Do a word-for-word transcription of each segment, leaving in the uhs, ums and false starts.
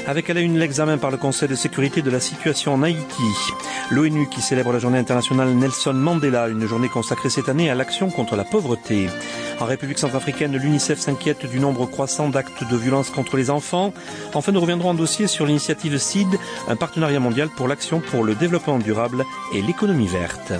Avec à la une l'examen par le Conseil de sécurité de la situation en Haïti. L'ONU qui célèbre la journée internationale Nelson Mandela, une journée consacrée cette année à l'action contre la pauvreté. En République centrafricaine, l'UNICEF s'inquiète du nombre croissant d'actes de violence contre les enfants. Enfin, nous reviendrons en dossier sur l'initiative C I D, un partenariat mondial pour l'action pour le développement durable et l'économie verte.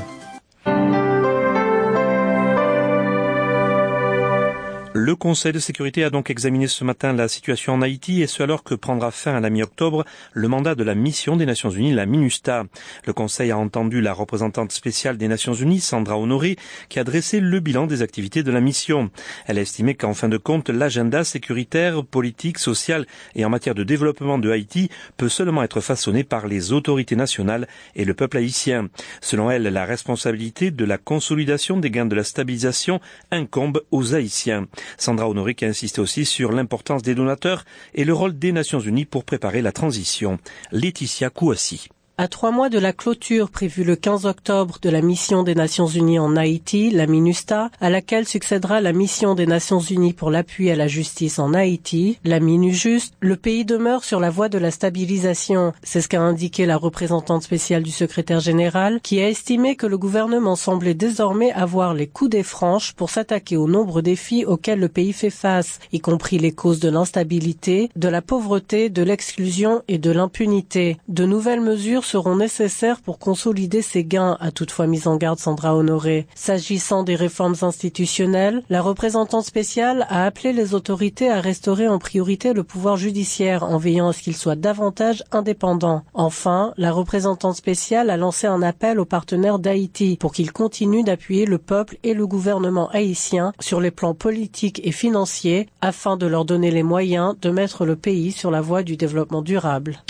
Le Conseil de sécurité a donc examiné ce matin la situation en Haïti et ce alors que prendra fin à la mi-octobre le mandat de la mission des Nations Unies, la MINUSTA. Le Conseil a entendu la représentante spéciale des Nations Unies, Sandra Honoré, qui a dressé le bilan des activités de la mission. Elle a estimé qu'en fin de compte, l'agenda sécuritaire, politique, social et en matière de développement de Haïti peut seulement être façonné par les autorités nationales et le peuple haïtien. Selon elle, la responsabilité de la consolidation des gains de la stabilisation incombe aux Haïtiens. Sandra Honoré qui a insisté aussi sur l'importance des donateurs et le rôle des Nations Unies pour préparer la transition. Laetitia Kouassi. À trois mois de la clôture prévue le quinze octobre de la mission des Nations Unies en Haïti, la MINUSTA, à laquelle succédera la mission des Nations Unies pour l'appui à la justice en Haïti, la MINUJUST, le pays demeure sur la voie de la stabilisation. C'est ce qu'a indiqué la représentante spéciale du secrétaire général, qui a estimé que le gouvernement semblait désormais avoir les coudées franches pour s'attaquer aux nombreux défis auxquels le pays fait face, y compris les causes de l'instabilité, de la pauvreté, de l'exclusion et de l'impunité. De nouvelles mesures seront nécessaires pour consolider ces gains, a toutefois mis en garde Sandra Honoré. S'agissant des réformes institutionnelles, la représentante spéciale a appelé les autorités à restaurer en priorité le pouvoir judiciaire en veillant à ce qu'il soit davantage indépendant. Enfin, la représentante spéciale a lancé un appel aux partenaires d'Haïti pour qu'ils continuent d'appuyer le peuple et le gouvernement haïtien sur les plans politiques et financiers afin de leur donner les moyens de mettre le pays sur la voie du développement durable.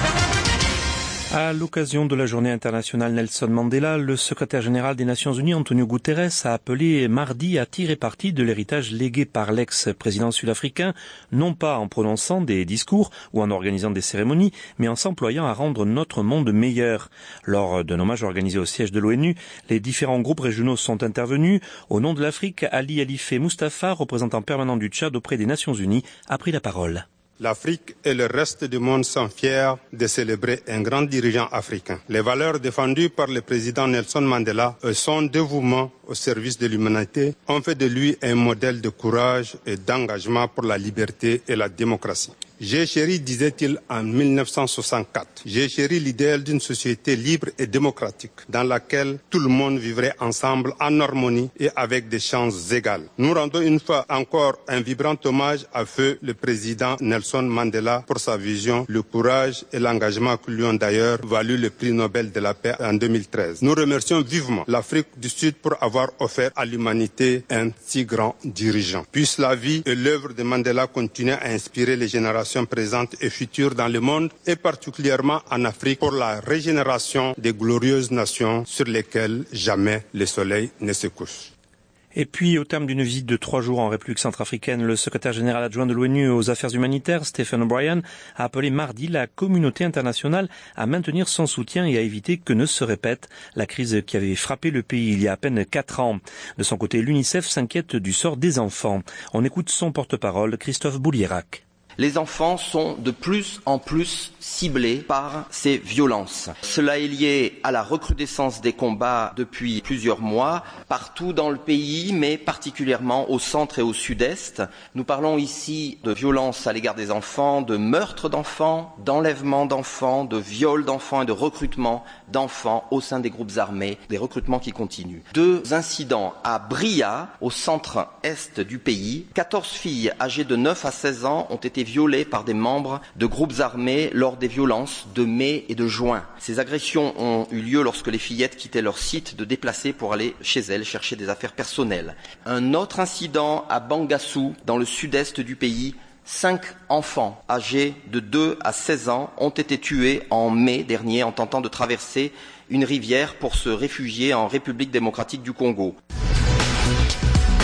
À l'occasion de la journée internationale Nelson Mandela, le secrétaire général des Nations Unies, Antonio Guterres, a appelé mardi à tirer parti de l'héritage légué par l'ex-président sud-africain, non pas en prononçant des discours ou en organisant des cérémonies, mais en s'employant à rendre notre monde meilleur. Lors d'un hommage organisé au siège de l'ONU, les différents groupes régionaux sont intervenus. Au nom de l'Afrique, Ali Alifé Mustafa, représentant permanent du Tchad auprès des Nations Unies, a pris la parole. L'Afrique et le reste du monde sont fiers de célébrer un grand dirigeant africain. Les valeurs défendues par le président Nelson Mandela et son dévouement au service de l'humanité ont fait de lui un modèle de courage et d'engagement pour la liberté et la démocratie. J'ai chéri, disait-il en mille neuf cent soixante-quatre, j'ai chéri l'idéal d'une société libre et démocratique dans laquelle tout le monde vivrait ensemble en harmonie et avec des chances égales. Nous rendons une fois encore un vibrant hommage à feu le président Nelson Mandela pour sa vision, le courage et l'engagement qui lui ont d'ailleurs valu le prix Nobel de la paix en deux mille treize. Nous remercions vivement l'Afrique du Sud pour avoir offert à l'humanité un si grand dirigeant. Puisse la vie et l'œuvre de Mandela continuer à inspirer les générations présentes et futures dans le monde et particulièrement en Afrique pour la régénération des glorieuses nations sur lesquelles jamais le soleil ne se couche. Et puis, au terme d'une visite de trois jours en République centrafricaine, le secrétaire général adjoint de l'ONU aux affaires humanitaires, Stephen O'Brien, a appelé mardi la communauté internationale à maintenir son soutien et à éviter que ne se répète la crise qui avait frappé le pays il y a à peine quatre ans. De son côté, l'UNICEF s'inquiète du sort des enfants. On écoute son porte-parole, Christophe Boulierac. Les enfants sont de plus en plus ciblés par ces violences. Cela est lié à la recrudescence des combats depuis plusieurs mois, partout dans le pays, mais particulièrement au centre et au sud-est. Nous parlons ici de violences à l'égard des enfants, de meurtres d'enfants, d'enlèvements d'enfants, de viols d'enfants et de recrutement d'enfants au sein des groupes armés, des recrutements qui continuent. Deux incidents à Bria, au centre-est du pays. quatorze filles âgées de neuf à seize ans ont été violées par des membres de groupes armés lors des violences de mai et de juin. Ces agressions ont eu lieu lorsque les fillettes quittaient leur site de déplacés pour aller chez elles chercher des affaires personnelles. Un autre incident à Bangassou, dans le sud-est du pays. Cinq enfants âgés de deux à seize ans ont été tués en mai dernier en tentant de traverser une rivière pour se réfugier en République démocratique du Congo.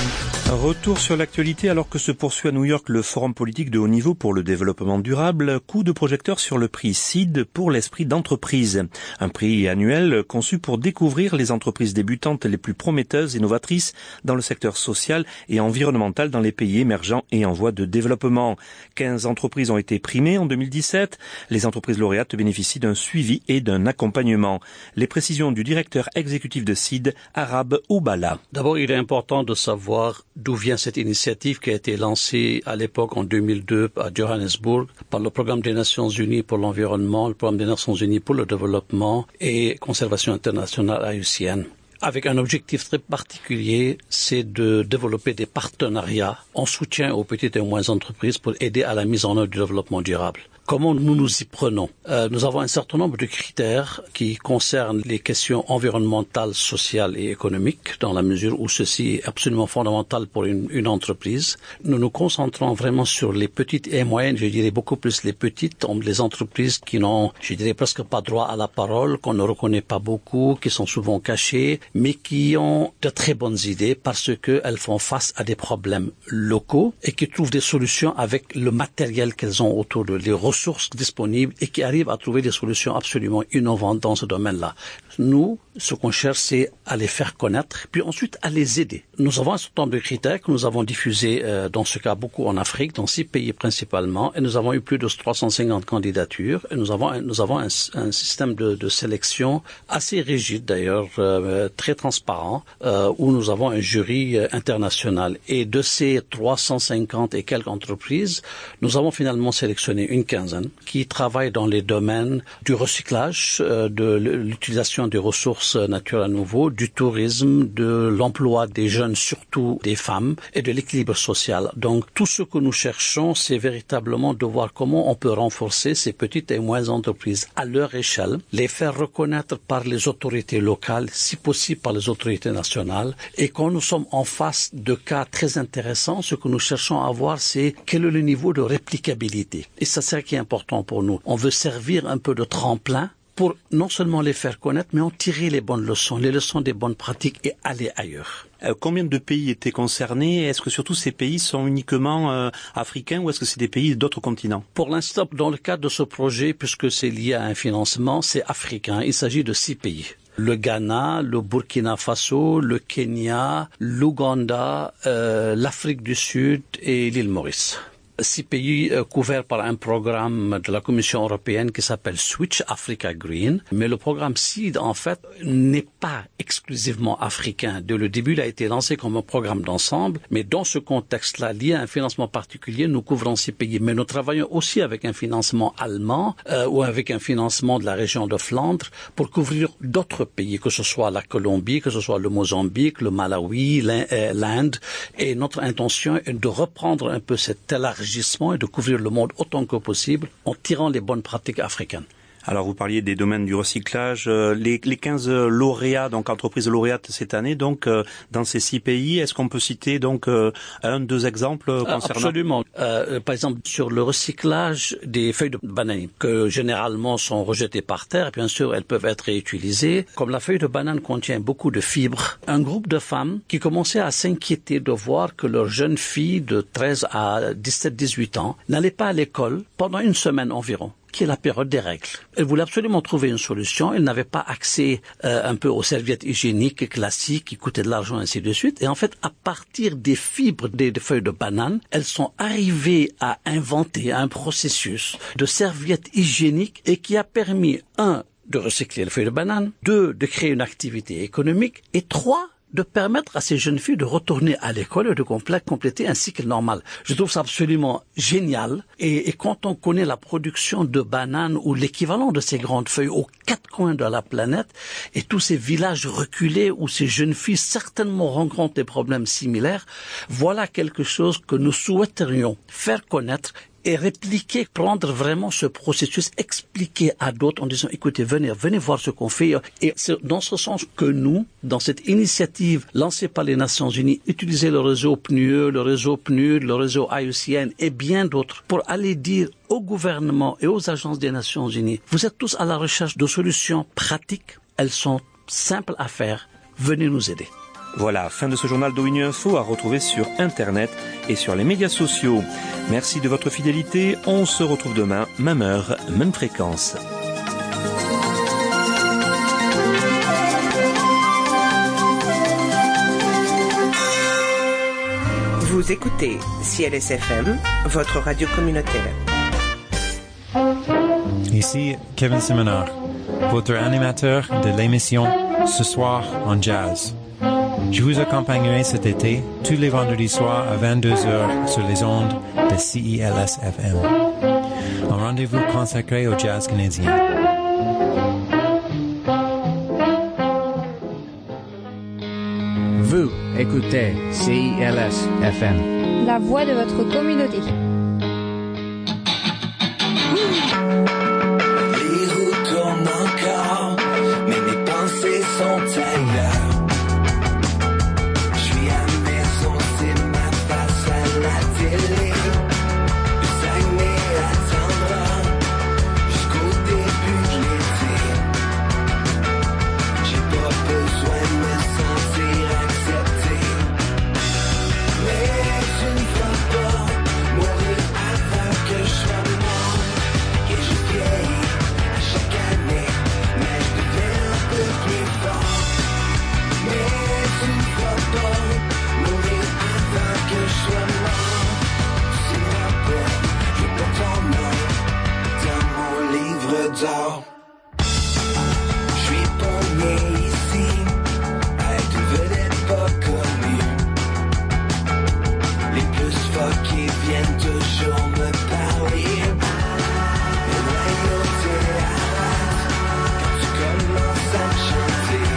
Retour sur l'actualité alors que se poursuit à New York le forum politique de haut niveau pour le développement durable, coup de projecteur sur le prix Seed pour l'esprit d'entreprise. Un prix annuel conçu pour découvrir les entreprises débutantes les plus prometteuses et novatrices dans le secteur social et environnemental dans les pays émergents et en voie de développement. quinze entreprises ont été primées en deux mille dix-sept. Les entreprises lauréates bénéficient d'un suivi et d'un accompagnement. Les précisions du directeur exécutif de Seed, Arab Oubala. D'abord, il est important de savoir d'où vient cette initiative qui a été lancée à l'époque en deux mille deux à Johannesburg par le Programme des Nations Unies pour l'environnement, le Programme des Nations Unies pour le développement et Conservation internationale I U C N. Avec un objectif très particulier, c'est de développer des partenariats en soutien aux petites et moyennes entreprises pour aider à la mise en œuvre du développement durable. Comment nous nous y prenons? euh, Nous avons un certain nombre de critères qui concernent les questions environnementales, sociales et économiques, dans la mesure où ceci est absolument fondamental pour une, une entreprise. Nous nous concentrons vraiment sur les petites et moyennes, je dirais beaucoup plus les petites, les entreprises qui n'ont, je dirais presque pas droit à la parole, qu'on ne reconnaît pas beaucoup, qui sont souvent cachées, mais qui ont de très bonnes idées parce qu'elles font face à des problèmes locaux et qui trouvent des solutions avec le matériel qu'elles ont autour de les ressources disponibles et qui arrivent à trouver des solutions absolument innovantes dans ce domaine-là. Nous, ce qu'on cherche, c'est à les faire connaître, puis ensuite à les aider. Nous avons un certain nombre de critères que nous avons diffusés, euh, dans ce cas beaucoup en Afrique, dans six pays principalement, et nous avons eu plus de trois cent cinquante candidatures, et nous avons un, nous avons un, un système de, de sélection assez rigide d'ailleurs, euh, très transparent, euh, où nous avons un jury euh, international. Et de ces trois cent cinquante et quelques entreprises, nous avons finalement sélectionné une quinzaine qui travaillent dans les domaines du recyclage, euh, de l'utilisation des ressources naturelles à nouveau, du tourisme, de l'emploi des jeunes, surtout des femmes, et de l'équilibre social. Donc tout ce que nous cherchons, c'est véritablement de voir comment on peut renforcer ces petites et moyennes entreprises à leur échelle, les faire reconnaître par les autorités locales, si possible par les autorités nationales, et quand nous sommes en face de cas très intéressants, ce que nous cherchons à voir, c'est quel est le niveau de réplicabilité. Et ça, c'est ce qui est important pour nous. On veut servir un peu de tremplin pour non seulement les faire connaître, mais en tirer les bonnes leçons, les leçons des bonnes pratiques et aller ailleurs. Euh, combien de pays étaient concernés? Est-ce que surtout ces pays sont uniquement euh, africains ou est-ce que c'est des pays d'autres continents? Pour l'instant, dans le cadre de ce projet, puisque c'est lié à un financement, c'est africain. Il s'agit de six pays. Le Ghana, le Burkina Faso, le Kenya, l'Ouganda, euh, l'Afrique du Sud et l'île Maurice. Six pays euh, couverts par un programme de la Commission européenne qui s'appelle Switch Africa Green. Mais le programme Seed, en fait, n'est pas exclusivement africain. Dès le début, il a été lancé comme un programme d'ensemble. Mais dans ce contexte-là, lié à un financement particulier, nous couvrons six pays. Mais nous travaillons aussi avec un financement allemand euh, ou avec un financement de la région de Flandre pour couvrir d'autres pays, que ce soit la Colombie, que ce soit le Mozambique, le Malawi, l'Inde. Et notre intention est de reprendre un peu cet élargissement et de couvrir le monde autant que possible en tirant les bonnes pratiques africaines. Alors vous parliez des domaines du recyclage, euh, les, les quinze lauréats, donc entreprises lauréates cette année, donc euh, dans ces six pays, est-ce qu'on peut citer donc euh, un, deux exemples euh, concernant? Absolument. Euh, par exemple, sur le recyclage des feuilles de banane, que généralement sont rejetées par terre, bien sûr, elles peuvent être réutilisées. Comme la feuille de banane contient beaucoup de fibres, un groupe de femmes qui commençaient à s'inquiéter de voir que leurs jeunes filles de treize à dix-sept, dix-huit ans n'allaient pas à l'école pendant une semaine environ, qui est la période des règles. Elle voulait absolument trouver une solution. Elle n'avait pas accès euh, un peu aux serviettes hygiéniques classiques qui coûtaient de l'argent, ainsi de suite. Et en fait, à partir des fibres des, des feuilles de banane, elles sont arrivées à inventer un processus de serviettes hygiéniques et qui a permis, un, de recycler les feuilles de banane, deux, de créer une activité économique, et trois, de permettre à ces jeunes filles de retourner à l'école et de compléter un cycle normal. Je trouve ça absolument génial. Et, et quand on connaît la production de bananes ou l'équivalent de ces grandes feuilles aux quatre coins de la planète et tous ces villages reculés où ces jeunes filles certainement rencontrent des problèmes similaires, voilà quelque chose que nous souhaiterions faire connaître et répliquer, prendre vraiment ce processus, expliquer à d'autres en disant, écoutez, venez, venez voir ce qu'on fait. Et c'est dans ce sens que nous, dans cette initiative lancée par les Nations Unies, utiliser le réseau P N U E, le réseau P N U D, le réseau I U C N et bien d'autres pour aller dire au gouvernement et aux agences des Nations Unies, vous êtes tous à la recherche de solutions pratiques, elles sont simples à faire, venez nous aider. Voilà, fin de ce journal d'ONU Info à retrouver sur Internet et sur les médias sociaux. Merci de votre fidélité. On se retrouve demain, même heure, même fréquence. Vous écoutez C L S F M, votre radio communautaire. Ici Kevin Simonard, votre animateur de l'émission Ce soir en jazz. Je vous accompagnerai cet été, tous les vendredis soirs à vingt-deux heures sur les ondes de C I L S F M. Un rendez-vous consacré au jazz canadien. Vous écoutez C I L S F M. La voix de votre communauté. Les roues tournent encore, mais mes pensées sont ailleurs. Je suis à la maison, c'est ma face à la télé. Le Saguenay attendra jusqu'au début de l'été. J'ai pas besoin de me sentir accepté. Mais tu ne vas pas mourir avant que je sois mort. Et je vieillis à chaque année, mais je deviens un peu plus fort. Mais tu ne vas pas mourir avant que je sois mort. Tu ne vas pas, je porte ton nom dans mon livre d'or. Je suis pas né ici à être une vedette pas connue. Les plus fuckés viennent toujours me parler. Le royauté arrête quand tu commences à chanter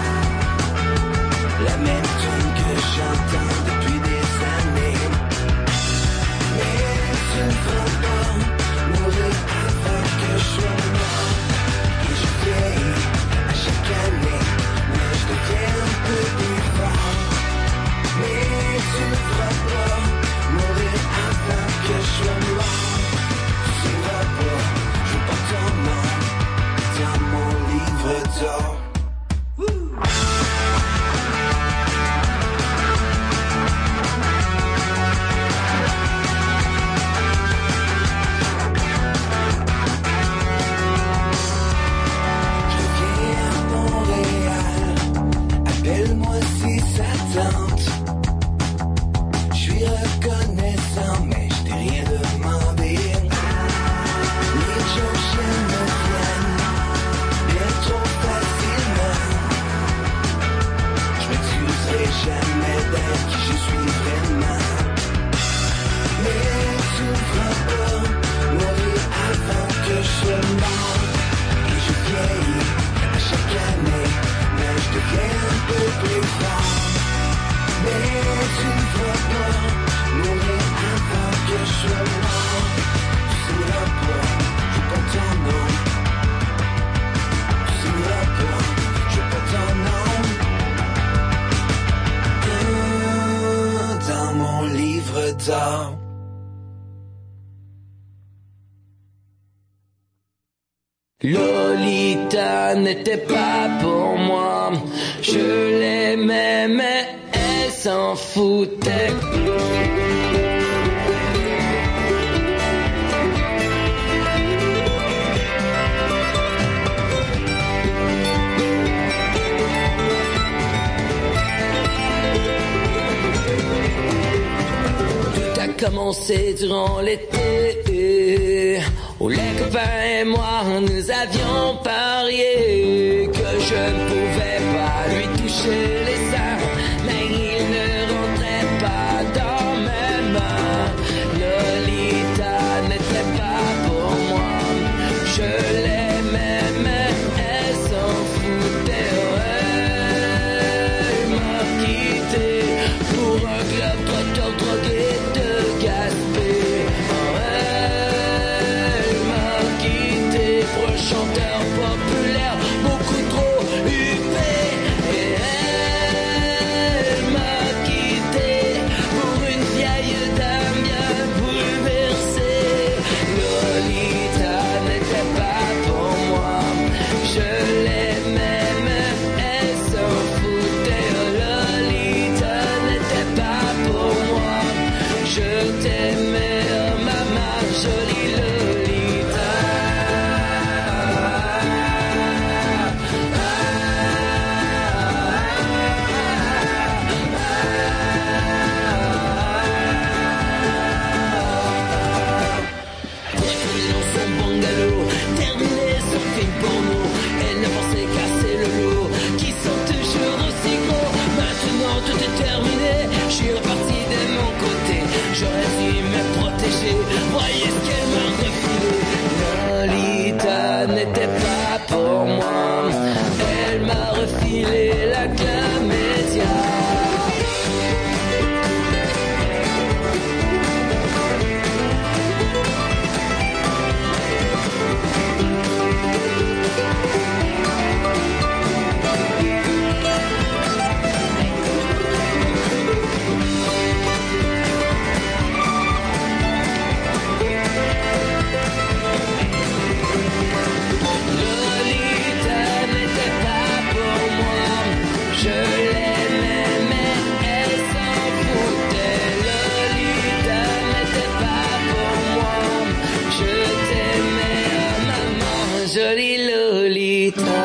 la même tune que j'entends depuis des années. Mais tu ne vas pas mourir avant que je sois mort. Et je vieillis à chaque année, mais je deviens un peu plus fort. Mais tu ne vas pas mourir avant que je sois mort. Tu ne vas pas, je porte ton nom dans mon livre d'or. Je viens à Montréal, appelle-moi si ça tente. Je suis reconnaissant, mais je t'ai rien demandé. Les Georgiens me viennent bien trop facilement. Je m'excuserai jamais d'être qui je suis vraiment. Mais tu ne vas pas mourir avant que je sois mort. Et je vieillis à chaque année, mais je deviens un peu plus fort. Mais tu ne vas pas mourir avant que je sois mort. Tu n'iras pas, je porte ton nom. Tu n'iras pas, je porte ton nom. Dans mon livre d'or. Lolita n'était pas pour moi. Je l'aimais, mais elle s'en foutait. Tout a commencé durant l'été, où les copains et moi nous avions parié que je ne pouvais pas lui toucher les seins, mais il ne rentrait pas dans mes mains. Lolita n'était pas pour moi. Je l'aimais, mais elle s'en foutait. Elle m'a quitté pour un club trotteur drogué de Gaspé. Elle m'a quitté pour un chanteur populaire beaucoup trop huppé. Et elle jolie Lolita.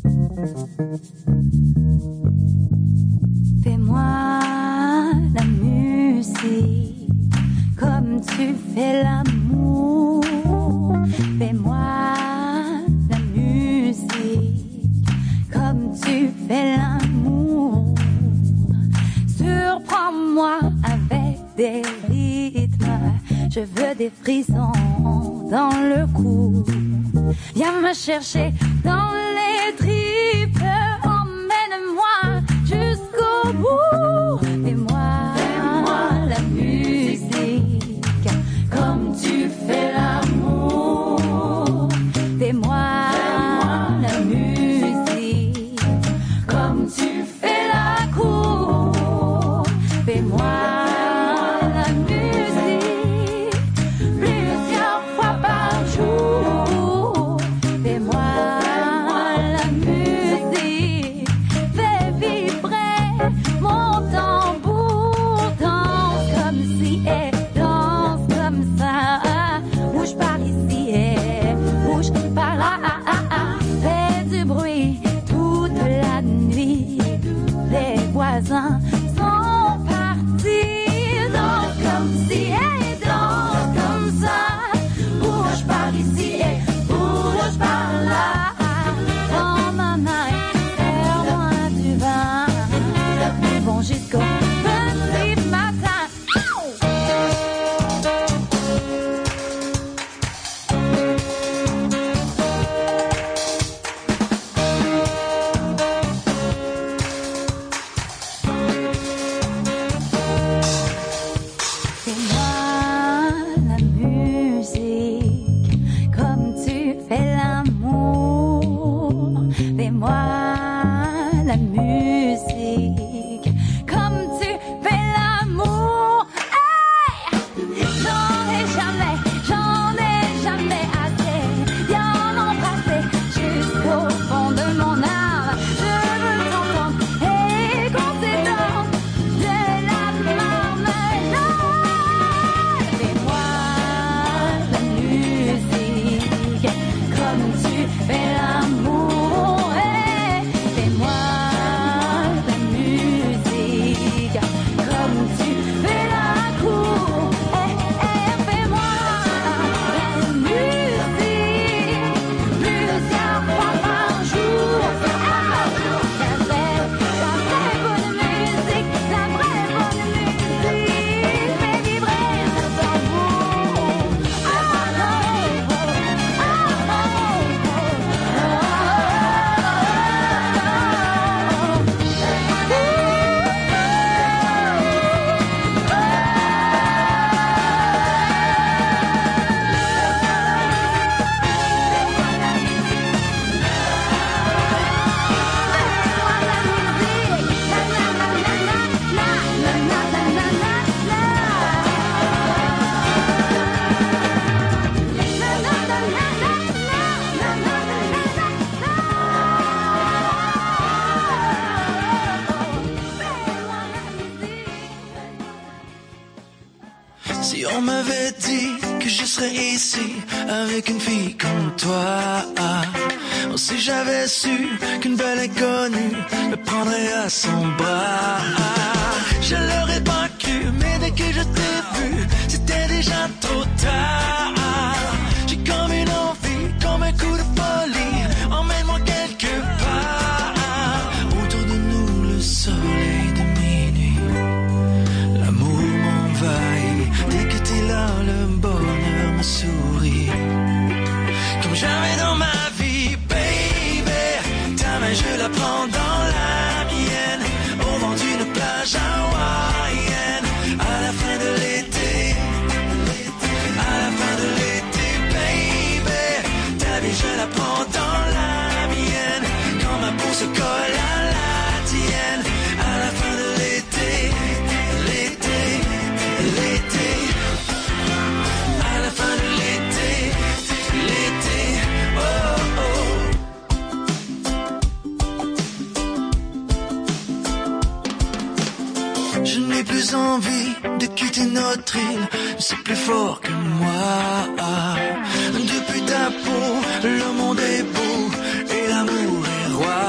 Fais-moi la musique comme tu fais l'amour. Fais-moi la musique comme tu fais l'amour. Surprends-moi avec des rythmes. Je veux des frissons dans le cou. Viens me chercher dans les tripes. Emmène-moi jusqu'au bout. Fais-moi, Fais-moi la musique comme tu fais l'amour. Fais-moi, Fais-moi la musique comme tu fais la cour. Fais-moi la musique plusieurs fois par jour. Fais-moi la musique, fais vibrer mon tambour. Danse comme si et danse comme ça. Bouge par ici et bouge par là. Fais du bruit toute la nuit. Les voisins sont partis. Danse comme si et danse comme ça. Bouge par ici et bouge par là. Prends ma main, serre-moi du vin. Nous vont jusqu'au petit matin. Fais-moi la musique comme tu fais l'amour. Fais-moi la musique comme tu fais l'amour. Hey! J'en ai jamais, j'en ai jamais assez. Viens m'embrasser jusqu'au fond de mon âme. Je veux t'entendre et qu'on s'étende de la marmelade. Fais-moi la musique comme tu fais l'amour. Hey! Fais-moi la musique comme tu fais la cour. Hey, hey, fais-moi la musique plusieurs fois par jour. Ah, la vraie, la vraie bonne musique, la vraie bonne musique. Fais vibrer le tambour. Ah, oh, oh, ah, Si on m'avait dit que je serais ici avec une fille comme toi, oh, si j'avais su qu'une belle inconnue me prendrait à son bras, je l'aurais pas cru, mais dès que je t'ai vu, c'était déjà trop tard. J'ai comme une envie, comme un coup de folie, emmène-moi quelque part. Autour de nous le soleil de minuit, l'amour m'envahit. Dès que t'es là, le bonheur me sourit. Comme jamais dans ma vie, baby. Ta main, je la prends dans la mienne. Au vent d'une plage hawaïenne. À la fin de l'été, à la fin de l'été, baby. Ta vie, je la prends dans la mienne. Quand ma peau se colle à la tienne. À la fin de l'été, l'été, l'été. À la fin de l'été, l'été, oh oh. Je n'ai plus envie de quitter notre île, c'est plus fort que moi. Depuis ta peau, le monde est beau et l'amour est roi.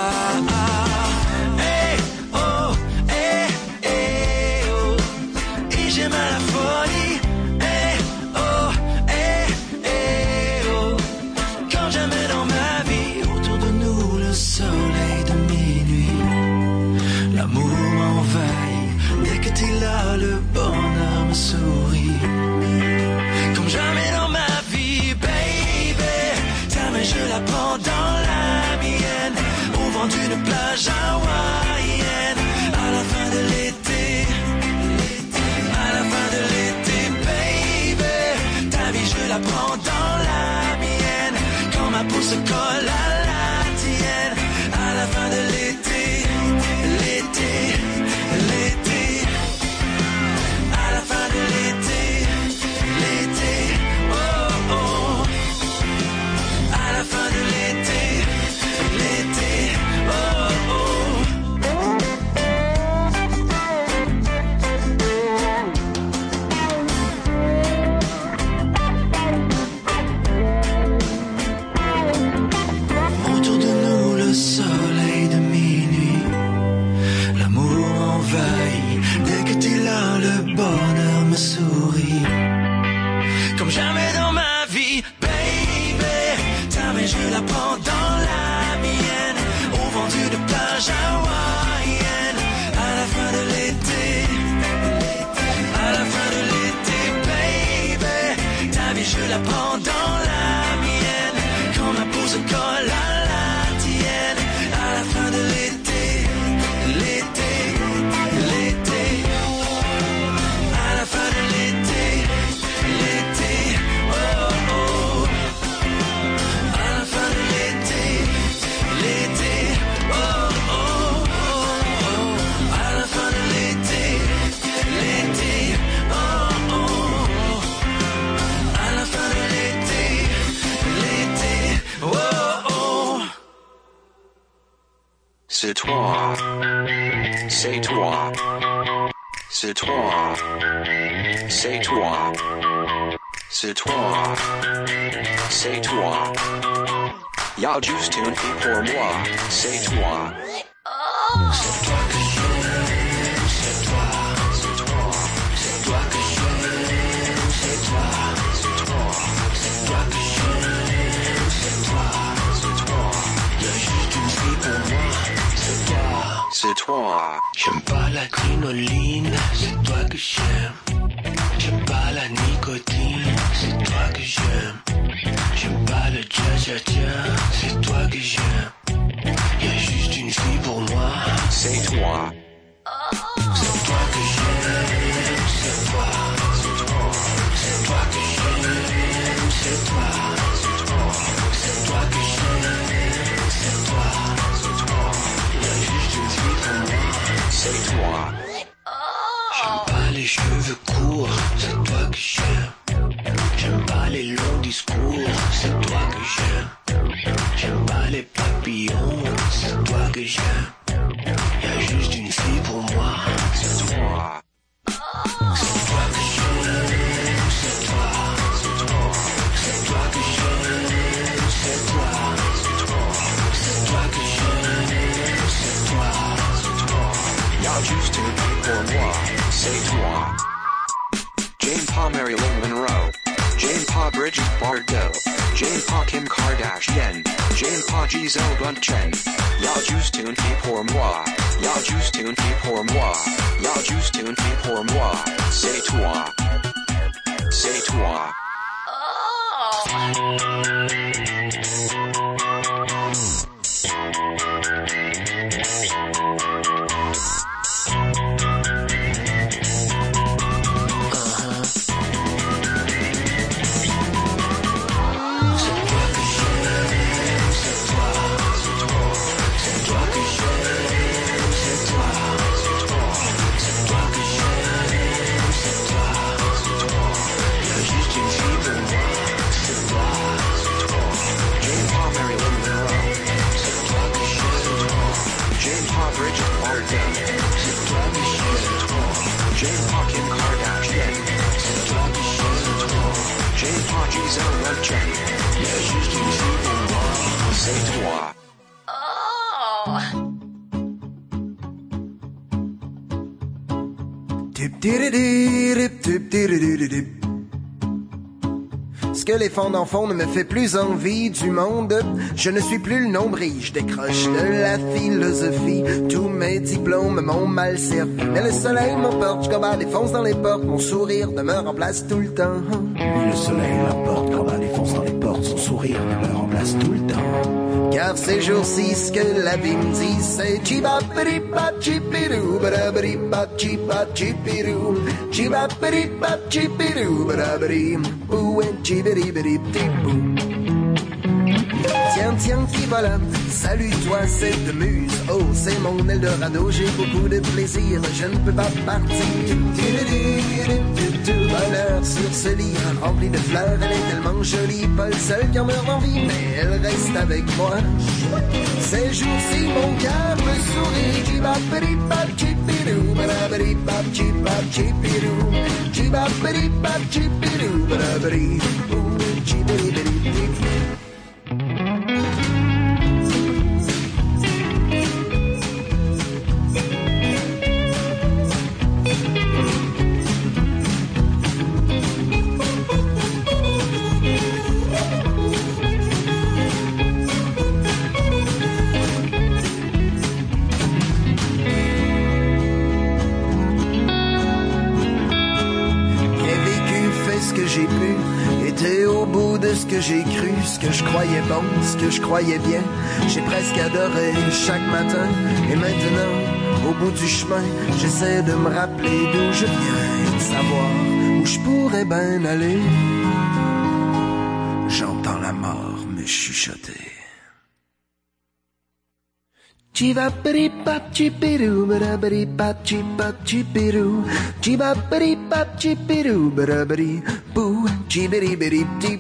plage hawaïenne. À la fin de l'été, à la fin de l'été, baby, ta vie je la prends dans la mienne, quand ma peau se colle à la tienne. À la fin de l'été, l'été, l'été, à la fin de l'été, l'été, oh oh, à la fin de l'été, l'été, oh oh. Autour de nous le soleil de minuit, l'amour envahit. Dès que t'es là, le bonheur me sourit. Comme jamais dans ma vie, baby, ta main je la prends dans la mienne, au vent d'une plage hawaïenne. À la fin de l'été, à la fin de l'été, baby, ta vie je la prends dans la mienne, quand ma peau se colle à la tienne. À la fin de l'été, l'été, l'été, à la fin de l'été, l'été, oh oh, à la fin de l'été, l'été, oh oh, à la fin de l'été, l'été, oh oh, à la fin de l'été, l'été, oh oh. C'est toi, c'est toi, c'est toi, c'est toi, c'est toi, c'est toi. Y'a juste une fille pour moi, c'est toi. C'est toi que j'aime, c'est toi, c'est toi, c'est toi que j'aime, c'est toi, c'est toi, c'est toi que j'aime, c'est toi, c'est toi. Y'a juste une fille pour moi, c'est toi, c'est toi. J'aime pas la crinoline, c'est toi que j'aime. J'aime pas la nicotine, c'est toi que j'aime. J'aime pas le tcha-tcha-tcha, c'est toi que j'aime. Y'a juste une fille pour moi, c'est toi. C'est toi que j'aime, c'est toi, c'est toi, c'est toi que j'aime, c'est toi, c'est toi, c'est toi que j'aime, c'est toi, c'est toi. Y'a juste une fille pour moi, c'est toi. J'aime pas les cheveux courts, c'est toi que j'aime. J'aime pas les longs discours, c'est toi que j'aime. J'aime pas les papillons, c'est toi que j'aime. Y'a juste une fille pour moi, c'est toi. C'est toi que j'aime, c'est toi, c'est toi, c'est toi que j'aime, c'est toi, c'est toi, c'est toi que j'aime, c'est toi, c'est toi. Y'a juste une fille pour moi, c'est toi. Jane Pa Marilyn Monroe, Jane Pa Bridget Bardot, Jane Pa Kim Kardashian, Jane Pa Gisele Bündchen. Y'a juste une fille pour moi, y'a juste une fille pour moi, y'a juste une fille pour moi, c'est toi, c'est toi. Bridget Bardot, c'est toi que j'aime. Jane Pa Kim Kardashian, c'est toi que j'aime. Jane Pa Gisele Bündchen, y'a juste une fille pour moi, c'est toi. Ce que les fondants font ne me fait plus envie du monde. Je ne suis plus le nombril, je décroche de la philosophie. Tous mes diplômes m'ont mal servi, mais le soleil m'emporte, je combat défonce dans les portes. Mon sourire demeure en place tout le temps. Lui le soleil l'emporte, combat défonce dans les portes. Son sourire demeure en place tout le temps. Car ces jours-ci, ce que la vie me dit, c'est chibapiripa-chipirou, barabiripa-chipa-chipirou, chibapiripa-chipirou, barabiri, bou et chibiribiribou. Tiens, tiens, qui va là? Salut toi, cette muse. Oh, c'est mon Eldorado, j'ai beaucoup de plaisir, je ne peux pas partir. Bonheur sur ce lit rempli de fleurs, elle est tellement jolie, pas le seul qui en meurt d'envie, mais elle reste avec moi. Ces jours-ci, mon cœur me sourit. Chibapiripap-chipirou, barabiripap-chipap-chipirou, chibapiripap-chipirou, barabiripou, chibiribiribiribou. Ce que j'ai cru, ce que je croyais bon, ce que je croyais bien, j'ai presque adoré chaque matin. Et maintenant, au bout du chemin, j'essaie de me rappeler d'où je viens et de savoir où je pourrais bien aller. J'entends la mort me chuchoter. Chibapiripap-chipirou, barabiripap-chipap-chipirou, chibapiripap-chipirou, barabiripou, chibiribiribdip.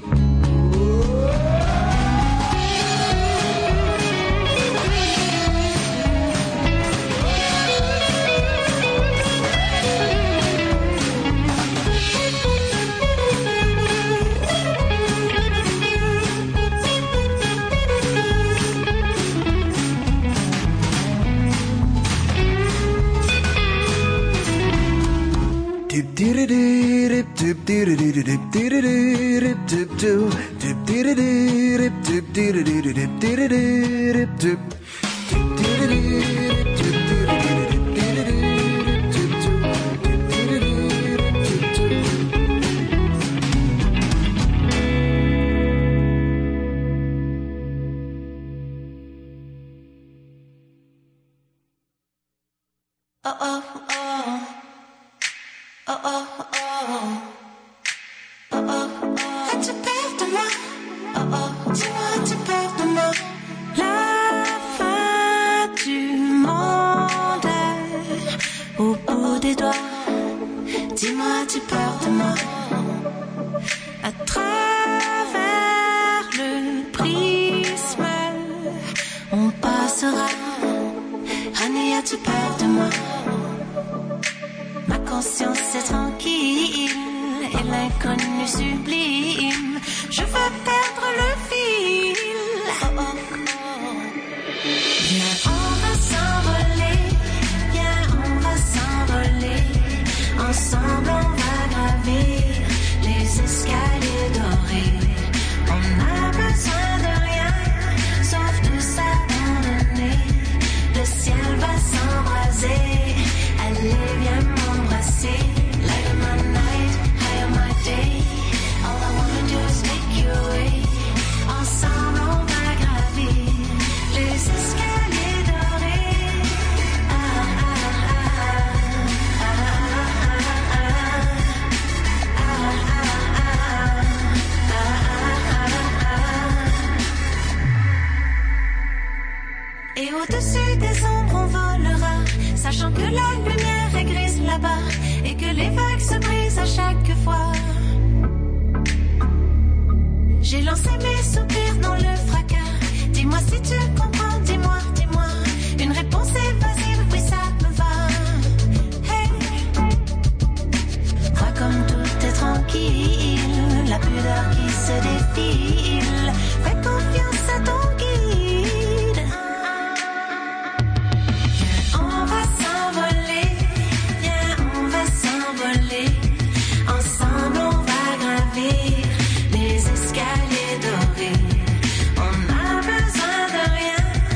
Les escaliers dorés, on a besoin de rien.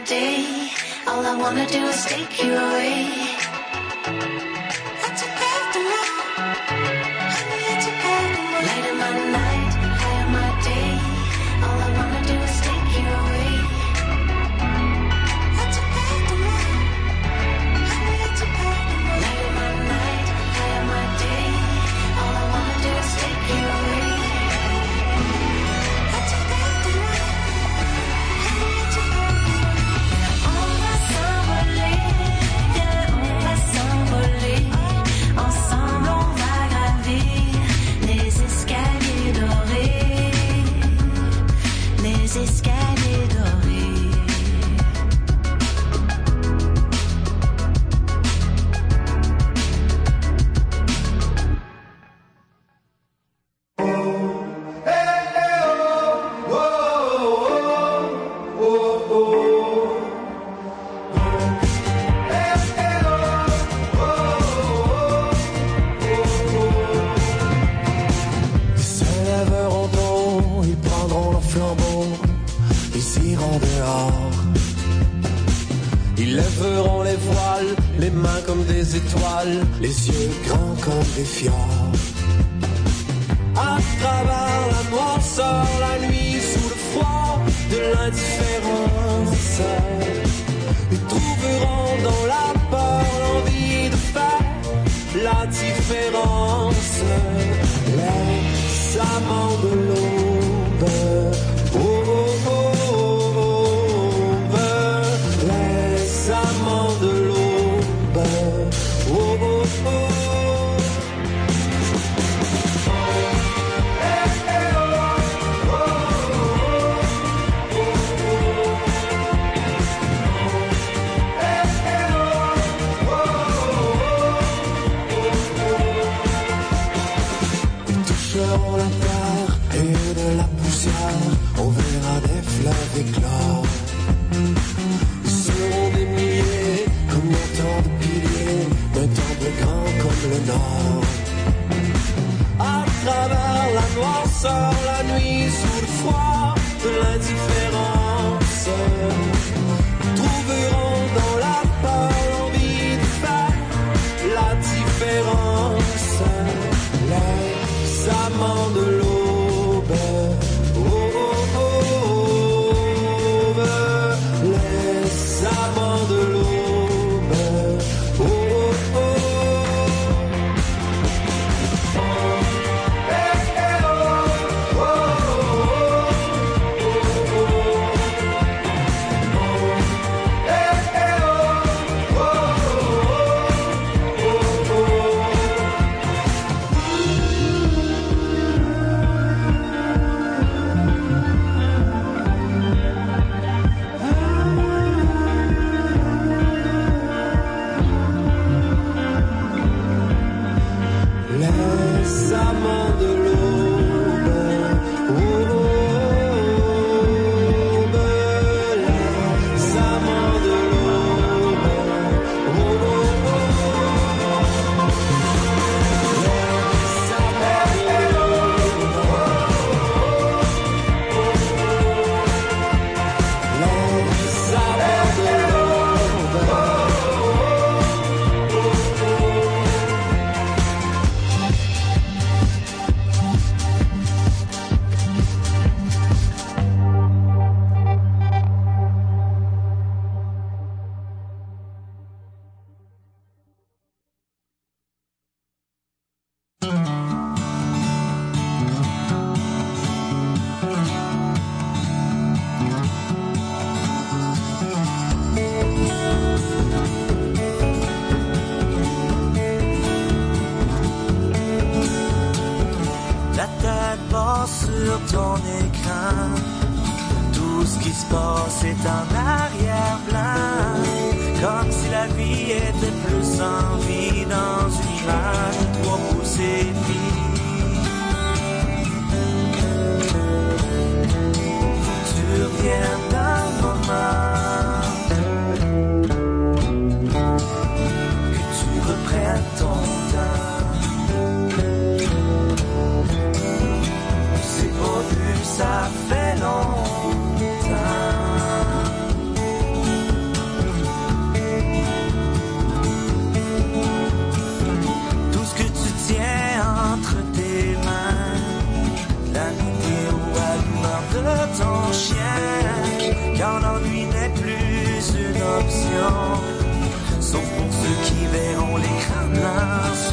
day. All I wanna do is take you away. Light of my night, high of my day. All I wanna do is take you away. Light of my night, high of my day. All I wanna do is take you away. On va s'envoler, yeah, on va s'envoler. Ensemble on va gravir les escaliers dorés, les escaliers dorés. Ils se lèveront tôt, ils prendront leur flambeau, ils iront dehors. Ils lèveront les voiles, les mains comme des étoiles, les yeux grands comme des fjords. À travers la noirceur, la nuit, sous le froid de l'indifférence, ils trouveront dans la peur l'envie de faire la différence. Les amants de l'aube, oh, oh, oh, oh, les amants de l'aube, oh, oh, oh. Ils toucheront la terre et de la poussière, on verra des fleuves éclore. Ils seront des milliers, comme autant de piliers, d'un temple grand comme le nord. À travers la noirceur, la nuit, sous le froid de l'indifférence, ils trouveront dans la peur l'envie de faire la différence. Les amants de l'aube, oh, oh, oh, oh, les amants de l'aube, oh, oh, oh. Les amants de l'aube, oh, oh, oh, les amants de l'aube, oh, oh, oh, les amants de l'aube, les amants de l'aube. La tête passe sur ton écran. Tout ce qui se passe est en arrière-plan. Comme si la vie était plus en vie dans une image de trois pouces et demi. Tu reviens dans le moment, que tu reprennes ton temps. C'est pas vu, ça fait longtemps.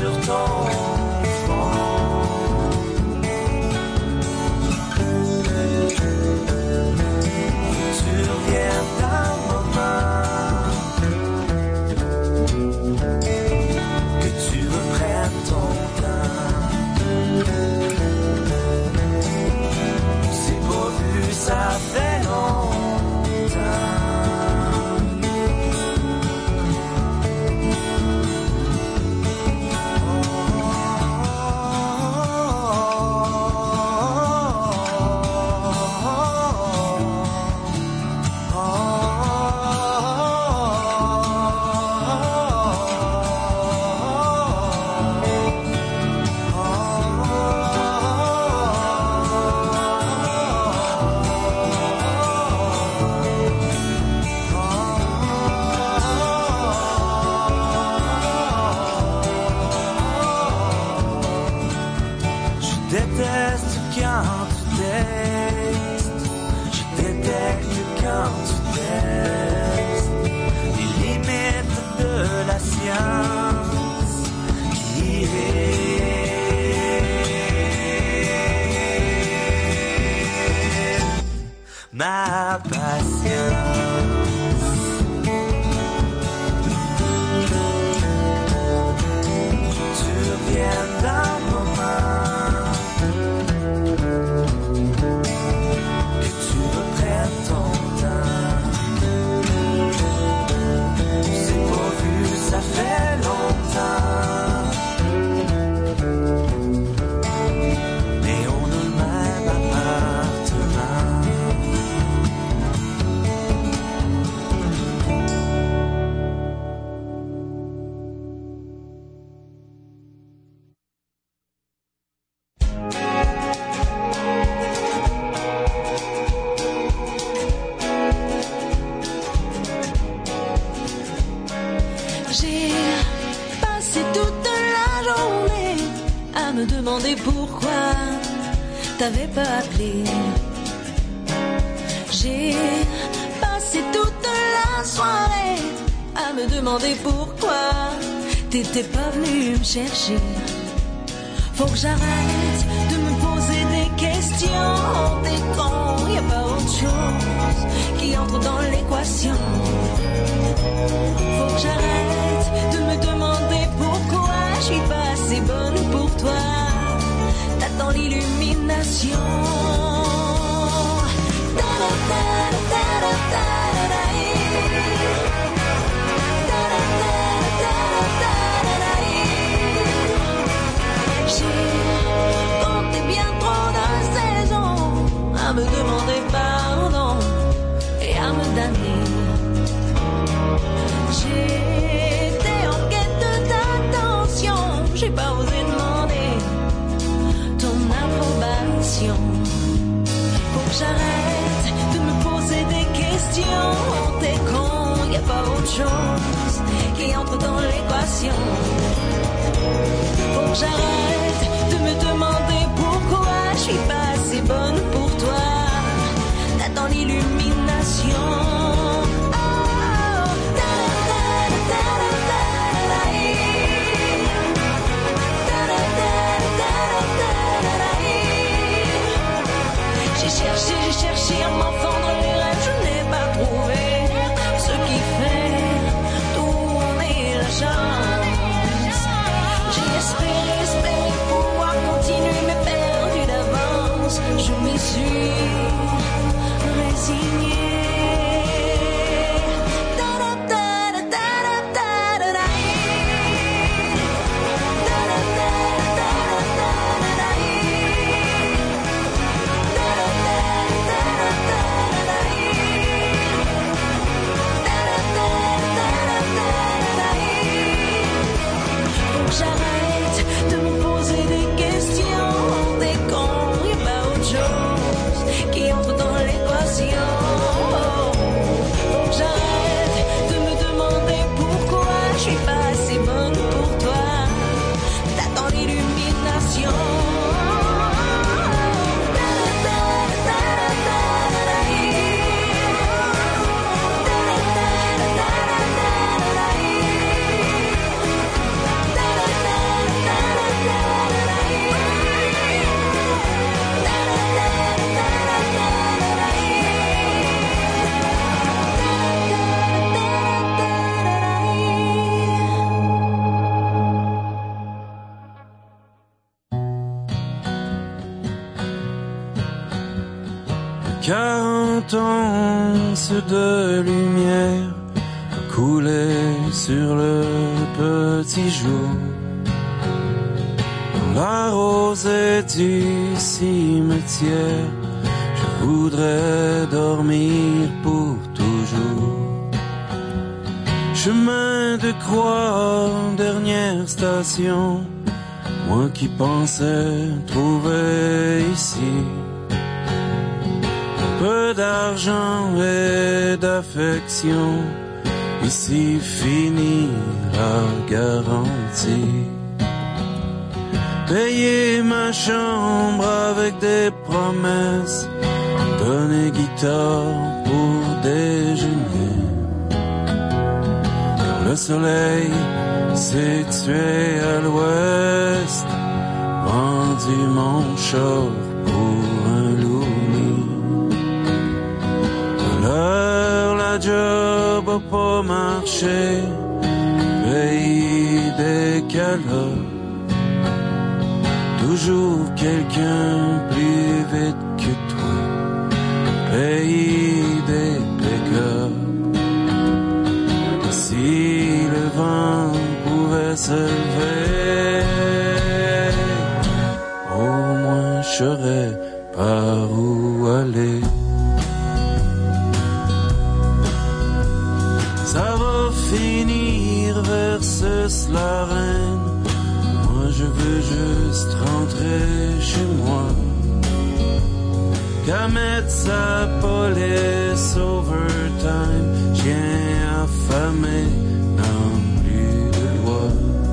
sur ton ça fait longtemps. Ma patience, tu reviens d'un moment, que tu reprennes ton temps. C'est pas vu, ça fait longtemps, mais on a le même appartement. Me demander pourquoi t'avais pas appelé. J'ai passé toute la soirée à me demander pourquoi t'étais pas venu me chercher. Faut que j'arrête de me poser des questions. T'es con, y a pas autre chose qui entre dans l'équation. Faut que j'arrête de me demander pourquoi je suis pas assez bonne pour toi. T'attends l'illumination. J'ai compté bien trop de saisons à me demander pardon et à me damner. J'étais en quête d'attention, j'ai pas osé demander ton approbation. Faut que j'arrête de me poser des questions. T'es con, y a pas autre chose qui entre dans l'équation. Faut que j'arrête de me demander pourquoi je suis pas assez bonne pour toi. T'attends l'illumination. J'ai cherché, j'ai cherché à m'entendre les rêves, je n'ai pas trouvé ce qui fait tourner la chance. J'ai espéré, espéré pour once de lumière coulait sur le petit jour. Dans la rosée du cimetière, je voudrais dormir pour toujours. Chemin de croix, dernière station, moi qui pensais trouver ici un peu d'argent et d'affection. Ici finit la garantie. Payer ma chambre avec des promesses, donner guitare pour déjeuner. Quand le soleil s'est tué à l'ouest, vendu mon char pour un loup. Alors la job a pas marché, pays des calottes. Toujours quelqu'un plus vite que toi, pays des pick-up. Si le vent pouvait se lever, au moins je saurais par où aller. Ça va finir versus la reine. Moi je veux juste rentrer chez moi, qu'à mettre sa police overtime. Chien affamé, non plus de loi.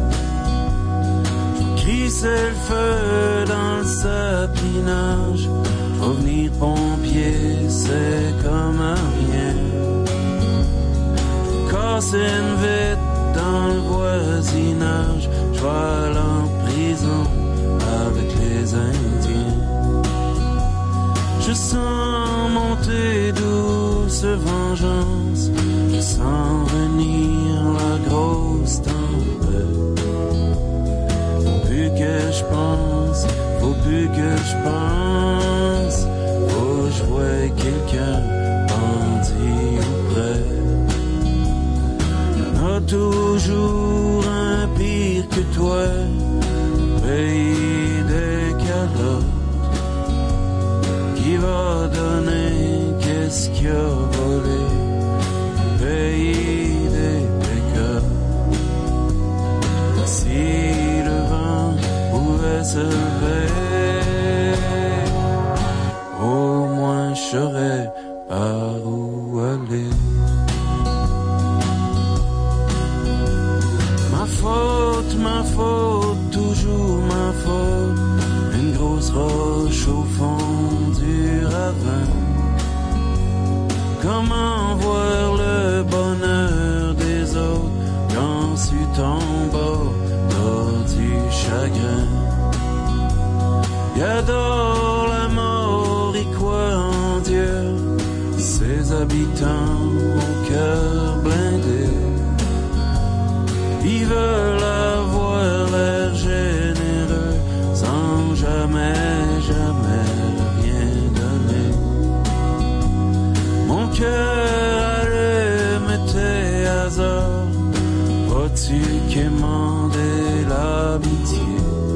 Je crissais le feu dans le sapinage. Revenir pompier, c'est comme un rien. Casser une vitre dans le voisinage. Je vais aller en prison avec les Indiens. Je sens monter douce vengeance. Je sens venir la grosse tempête. Faut plus que je pense, faut plus que je pense. Faut que je voie quelqu'un bandit ou près. Y'en a toujours un pire que toi, pays des calottes, qui va donner qu'est-ce qu'il a volé, pays des pick-up. Si le vent pouvait se lever, au moins je saurais par où aller. Ma faute, ma faute, toujours ma faute. Une grosse roche au fond du ravin. Comment voir le bonheur des autres quand tu tombes dans du chagrin? Il adore la mort, il croit en Dieu. Ses habitants au cœur blindé, ils veulent avoir l'air généreux sans jamais, jamais rien donner. Mon cœur allume tes hasards, vas-tu quémander l'amitié?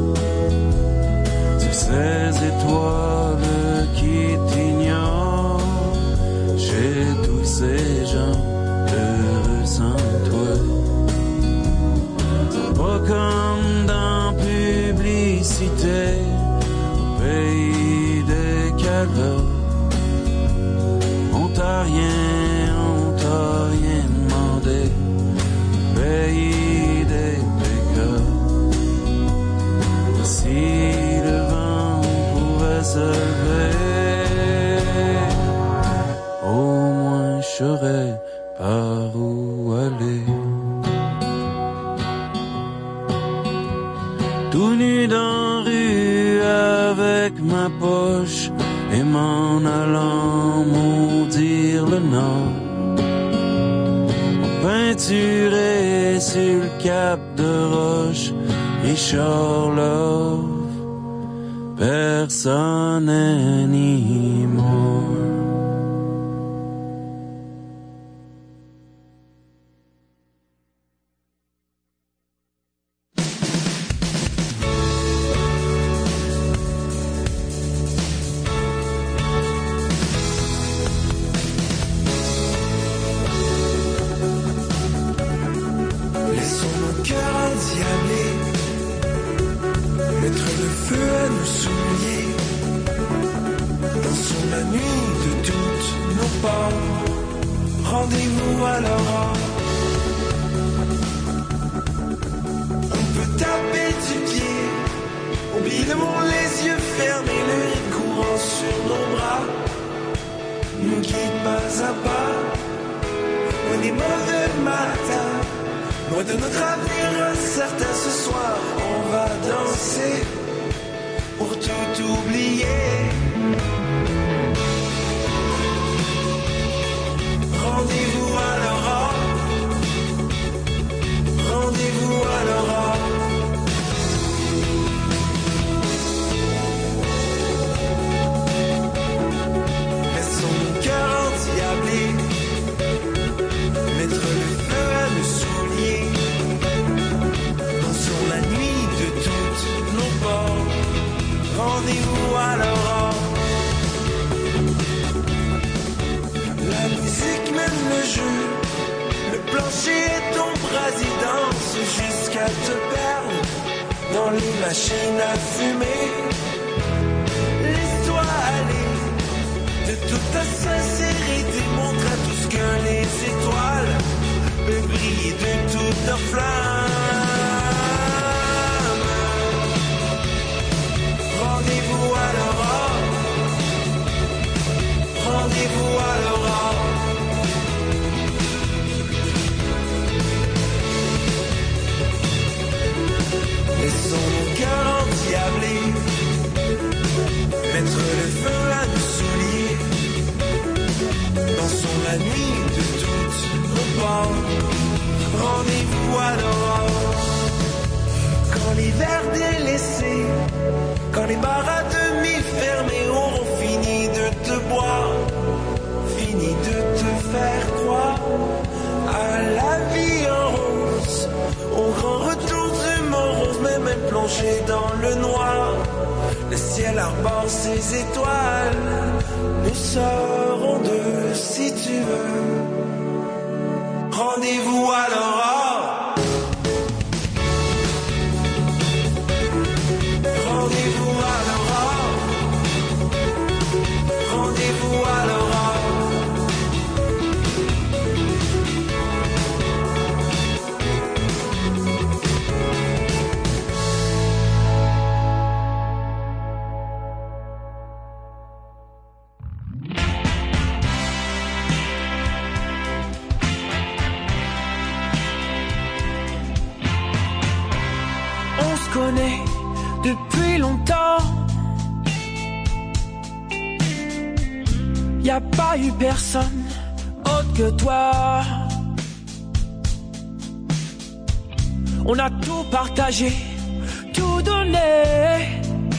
Sur ces étoiles qui t'ignorent, chez tous ces gens heureux sans toi. Pas comme dans publicité, pays des calottes. On t'a rien, on t'a rien demandé, pays des pick-up. Si le vent pouvait se lever, au moins je saurais par où aller. Tout nu dans rue avec ma poche et m'en allant maudire le nord. Peinturé sur le cap de roche, Richard Love, personne anymore. cœur endiablé, mettre le feu à nos souliers, dansons la nuit de toutes nos peurs, rendez-vous à l'aurore. On peut taper du pied, oublie le monde, les yeux fermés, le riz courant sur nos bras, nous guide pas à pas, loin des mauvais matins, loin de notre avenir incertain. Ce soir, on va danser pour tout oublier. Rendez-vous à l'aurore, rendez-vous à l'aurore. Laissons nos cœurs endiablés, mettre le feu à nos souliers, dansons la nuit de toutes nos portes, rendez-vous à l'aurore. La musique mène le jeu, le plancher est ton présidence, jusqu'à te perdre dans les machines à fumer. Laisse-toi aller de toute ta sincérité, montre à tous que les étoiles peuvent briller de toute leur flamme. Rendez-vous à l'aurore, rendez-vous à l'aurore. Laissons nos cœurs endiablés, mettre le feu à nos souliers, dansons la nuit de toutes nos portes, rendez-vous à l'aurore. Quand l'hiver délaissé, quand les bars à demi fermés auront fini de te boire, fini de te faire croire à la vie en rose, au grand retour du mont rose, mais même plongé dans le noir, le ciel arbore ses étoiles, nous serons deux si tu veux. Rendez-vous à l'aurore, rendez-vous à l'aurore, rendez-vous à l'aurore. Connais depuis longtemps. Y a pas eu personne autre que toi. On a tout partagé, tout donné.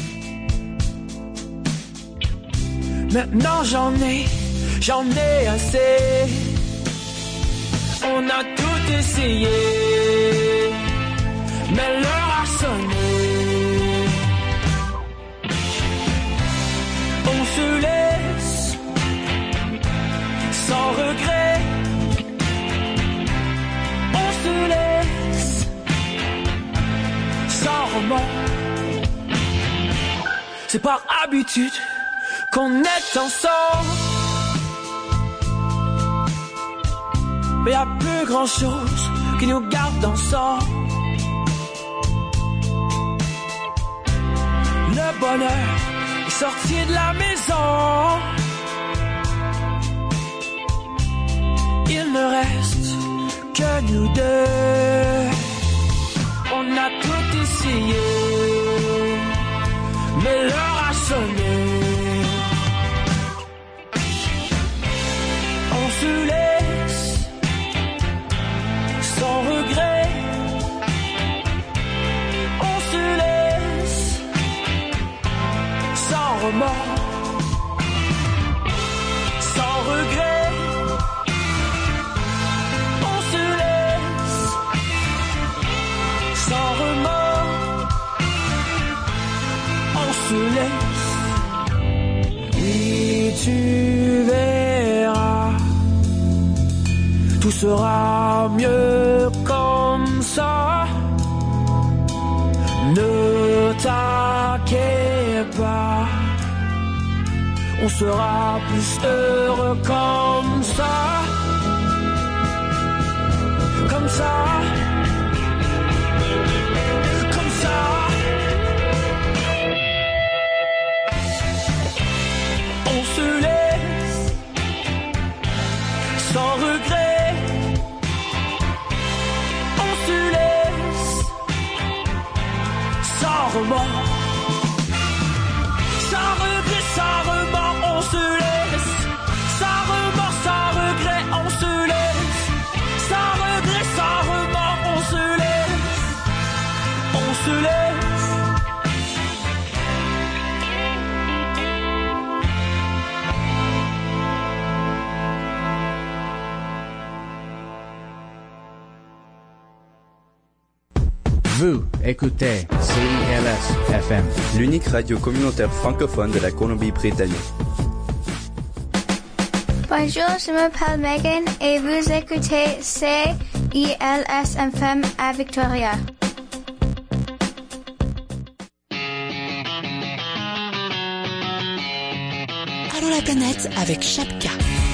Maintenant j'en ai, j'en ai assez. On a tout essayé, mais l'heure a sonné. On se laisse sans regret. On se laisse sans remords. C'est par habitude qu'on est ensemble. Mais y a plus grand chose qui nous garde ensemble. Le bonheur est sorti de la maison. Il ne reste que nous deux. On a tout essayé, mais l'heure a sonné. On se laisse sans regret. On se laisse sans remords, sans regret. On se laisse sans remords. On se laisse. Oui, tu verras, tout sera mieux comme ça. Ne t'inquiète pas, on sera plus heureux comme ça, comme ça, comme ça. On se laisse sans regret, on se laisse sans remords, sans regret, sans remords, on se laisse, sans remords, sans regret, on se laisse, sans regret, sans remords, on se laisse, on se laisse. Vous écoutez C I L S F M, l'unique radio communautaire francophone de la Colombie-Britannique. Bonjour, je m'appelle Megan et vous écoutez C I L S F M à Victoria. Allô la planète avec Chapka.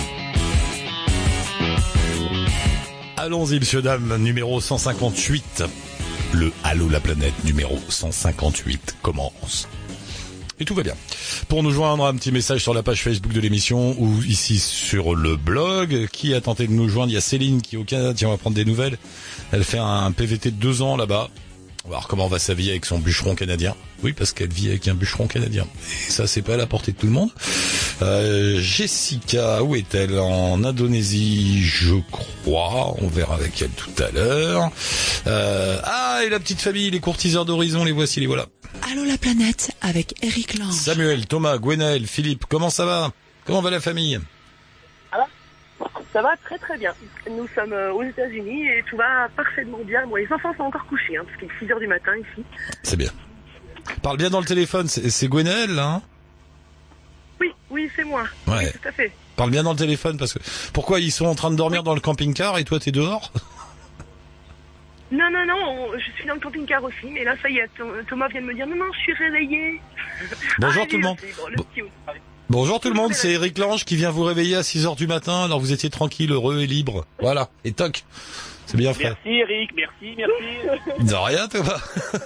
Allons-y, messieurs, dames, numéro cent cinquante-huit. Le Allô la planète numéro cent cinquante-huit commence. Et tout va bien. Pour nous joindre, un petit message sur la page Facebook de l'émission ou ici sur le blog. Qui a tenté de nous joindre? Il y a Céline qui est au Canada. Tiens, on va prendre des nouvelles. Elle fait un P V T de deux ans là-bas. On va voir comment va sa vie avec son bûcheron canadien. Oui, parce qu'elle vit avec un bûcheron canadien. Et ça, c'est pas à la portée de tout le monde. Euh, Jessica, où est-elle? En Indonésie, je crois. On verra avec elle tout à l'heure. Euh, ah, et la petite famille, les courtiseurs d'horizon, les voici, les voilà. Allô la planète avec Eric Lange. Samuel, Thomas, Gwenaël, Philippe, comment ça va? Comment va la famille? Ça va? Ça va très très bien. Nous sommes aux États-Unis et tout va parfaitement bien. Bon, les enfants sont encore couchés, hein, parce qu'il est six heures du matin ici. C'est bien. Parle bien dans le téléphone, c'est, c'est Gwenaël, là, hein? Oui, oui, c'est moi. Ouais. Oui, tout à fait. Parle bien dans le téléphone, parce que... Pourquoi ils sont en train de dormir oui. dans le camping-car et toi t'es dehors? Non, non, non, on, je suis dans le camping-car aussi, mais là, ça y est, Thomas vient de me dire, non, non, je suis réveillé. Bonjour ah, tout le monde. Bon, le bon. petit... Bonjour tout le monde, c'est Eric Lange qui vient vous réveiller à six heures du matin, alors vous étiez tranquille, heureux et libre. Voilà, et toc. C'est bien fait. Merci Eric, merci, merci. De rien Thomas.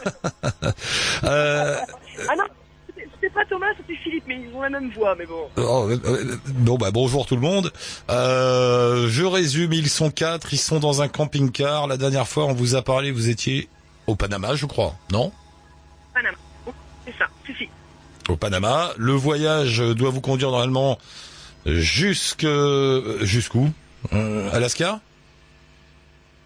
euh... Ah non, c'était pas Thomas, c'était Philippe, mais ils ont la même voix, mais bon. Oh, euh, bon bah bonjour tout le monde. Euh, je résume, ils sont quatre, ils sont dans un camping-car. La dernière fois on vous a parlé, vous étiez au Panama je crois, non? Panama, c'est ça, si si. Au Panama, le voyage doit vous conduire normalement jusque... jusqu'où? euh, Alaska?